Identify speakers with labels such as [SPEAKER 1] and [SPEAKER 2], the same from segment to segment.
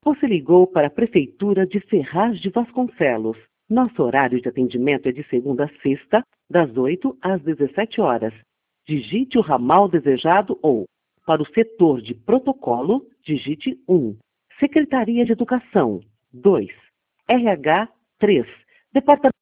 [SPEAKER 1] Você ligou para a Prefeitura de Ferraz de Vasconcelos. Nosso horário de atendimento é de segunda a sexta, das 8 às 17 horas. Digite o ramal desejado ou, para o setor de protocolo, digite 1. Secretaria de Educação, 2. RH, 3. Departamento.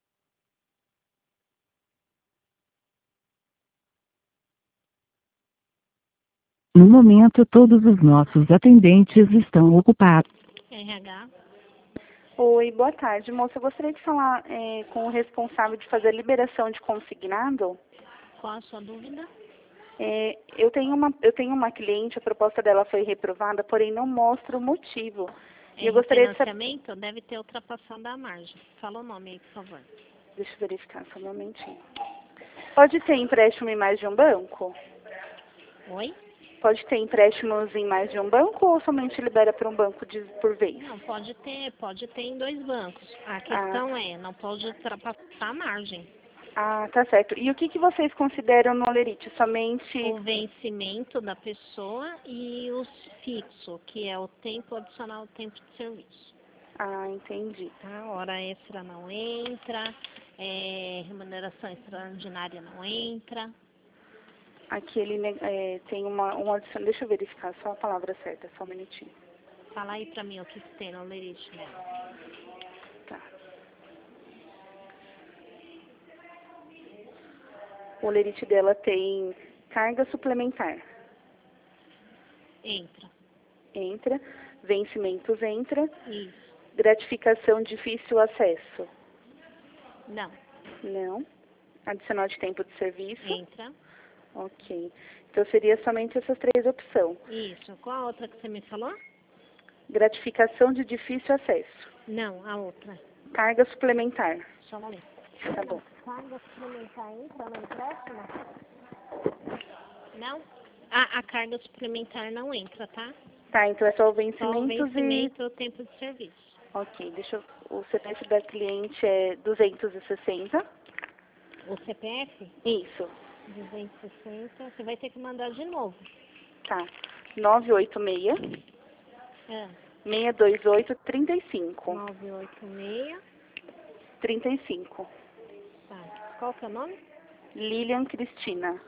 [SPEAKER 1] No momento, todos os nossos atendentes estão ocupados.
[SPEAKER 2] RH.
[SPEAKER 3] Oi, boa tarde, moça. Eu gostaria de falar com o responsável de fazer a liberação de consignado.
[SPEAKER 2] Qual a sua dúvida?
[SPEAKER 3] Eu tenho uma cliente, a proposta dela foi reprovada, porém não mostra o motivo. E eu gostaria de saber...
[SPEAKER 2] Financiamento deve ter ultrapassado a margem. Fala o nome aí, por favor.
[SPEAKER 3] Deixa eu verificar só um momentinho. Pode ter empréstimo em mais de um banco?
[SPEAKER 2] Oi?
[SPEAKER 3] Pode ter empréstimos em mais de um banco ou somente libera para um banco por vez?
[SPEAKER 2] Não, pode ter em 2 bancos. A questão não pode ultrapassar a margem.
[SPEAKER 3] Ah, tá certo. E o que vocês consideram no Olerite? Somente...
[SPEAKER 2] O vencimento da pessoa e o fixo, que é o tempo adicional, o tempo de serviço.
[SPEAKER 3] Ah, entendi.
[SPEAKER 2] A hora extra não entra, remuneração extraordinária não entra.
[SPEAKER 3] Aqui ele tem uma adição. Deixa eu verificar só a palavra certa, só um minutinho.
[SPEAKER 2] Fala aí pra mim o que tem no lerite dela.
[SPEAKER 3] Tá. O lerite dela tem carga suplementar.
[SPEAKER 2] Entra.
[SPEAKER 3] Entra. Vencimentos entra.
[SPEAKER 2] Isso.
[SPEAKER 3] Gratificação difícil acesso.
[SPEAKER 2] Não.
[SPEAKER 3] Não. Adicional de tempo de serviço.
[SPEAKER 2] Entra.
[SPEAKER 3] Ok. Então seria somente essas 3 opções.
[SPEAKER 2] Isso. Qual a outra que você me falou?
[SPEAKER 3] Gratificação de difícil acesso.
[SPEAKER 2] Não, a outra.
[SPEAKER 3] Carga suplementar.
[SPEAKER 2] Só um momento.
[SPEAKER 3] Tá bom.
[SPEAKER 2] Carga suplementar entra no empréstimo? Não? A carga suplementar não entra, tá?
[SPEAKER 3] Tá, então é só o
[SPEAKER 2] Só
[SPEAKER 3] vencimento
[SPEAKER 2] o vencimento e o tempo de serviço.
[SPEAKER 3] Ok, o CPF da cliente é 260.
[SPEAKER 2] O CPF?
[SPEAKER 3] Isso.
[SPEAKER 2] 260. Você vai ter que mandar de novo.
[SPEAKER 3] Tá. 986 628 35.
[SPEAKER 2] 986.
[SPEAKER 3] 35.
[SPEAKER 2] Tá. Qual que é o nome?
[SPEAKER 3] Lilian Cristina.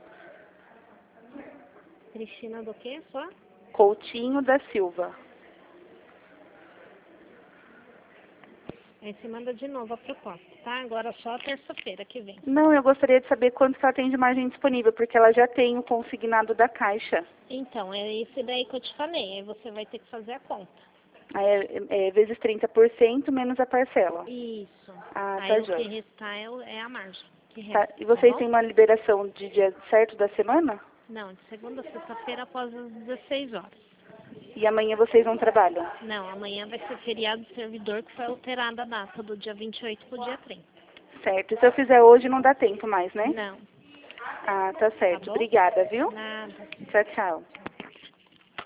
[SPEAKER 2] Cristina do quê? Só?
[SPEAKER 3] Coutinho da Silva.
[SPEAKER 2] Aí você manda de novo a proposta, tá? Agora só terça-feira que vem.
[SPEAKER 3] Não, eu gostaria de saber quanto que ela tem de margem disponível, porque ela já tem o consignado da Caixa.
[SPEAKER 2] Então, é esse daí que eu te falei. Aí você vai ter que fazer a conta.
[SPEAKER 3] Aí é vezes 30% menos a parcela.
[SPEAKER 2] Isso.
[SPEAKER 3] Ah,
[SPEAKER 2] Aí
[SPEAKER 3] tá
[SPEAKER 2] o
[SPEAKER 3] jóia.
[SPEAKER 2] que restar é a margem. Que
[SPEAKER 3] Tá.
[SPEAKER 2] resta,
[SPEAKER 3] E vocês
[SPEAKER 2] tá
[SPEAKER 3] têm
[SPEAKER 2] bom?
[SPEAKER 3] uma liberação de dia certo da semana?
[SPEAKER 2] Não, de segunda a sexta-feira após as 16 horas.
[SPEAKER 3] E amanhã vocês não trabalham?
[SPEAKER 2] Não, amanhã vai ser feriado do servidor, que foi alterada a data do dia 28 pro dia 30.
[SPEAKER 3] Certo. E se eu fizer hoje não dá tempo mais, né?
[SPEAKER 2] Não.
[SPEAKER 3] Ah, tá certo.
[SPEAKER 2] Tá bom?
[SPEAKER 3] Obrigada, viu?
[SPEAKER 2] Nada.
[SPEAKER 3] Tchau, tchau.